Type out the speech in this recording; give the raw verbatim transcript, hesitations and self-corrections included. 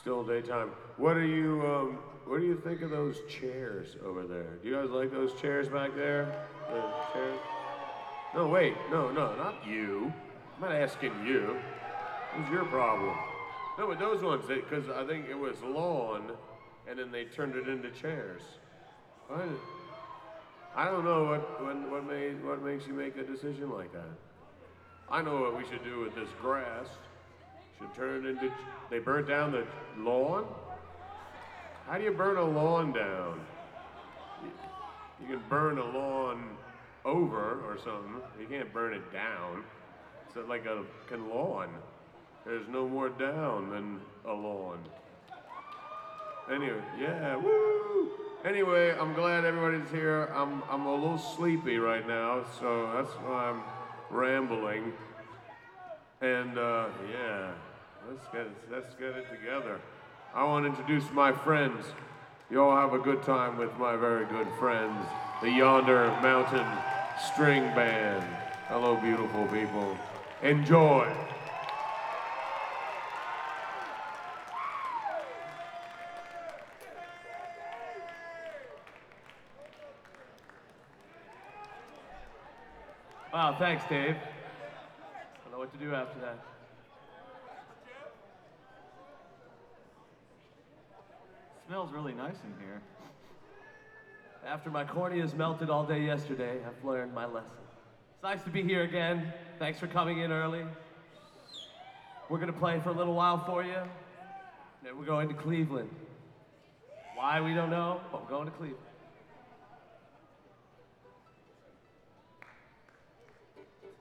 Still daytime. What do you um, what do you think of those chairs over there? Do you guys like those chairs back there? The chairs? No, wait, no, no, not you. I'm not asking you. What's your problem? No, but those ones, because I think it was lawn, and then they turned it into chairs. What? I don't know what what what made what makes you make a decision like that. I know what we should do with this grass. Should turn it into. They burnt down the lawn. How do you burn a lawn down? You, you can burn a lawn over or something. You can't burn it down. It's like a can lawn. There's no more down than a lawn. Anyway, yeah, woo! Anyway, I'm glad everybody's here. I'm I'm a little sleepy right now, so that's why I'm rambling. And uh, yeah, let's get it, let's get it together. I want to introduce my friends. You all have a good time with my very good friends, the Yonder Mountain String Band. Hello, beautiful people. Enjoy. Wow, thanks, Dave. I don't know what to do after that. Smells really nice in here. After my corneas melted all day yesterday, I've learned my lesson. It's nice to be here again. Thanks for coming in early. We're gonna play for a little while for you. Then we're going to Cleveland. Why, we don't know, but we're going to Cleveland.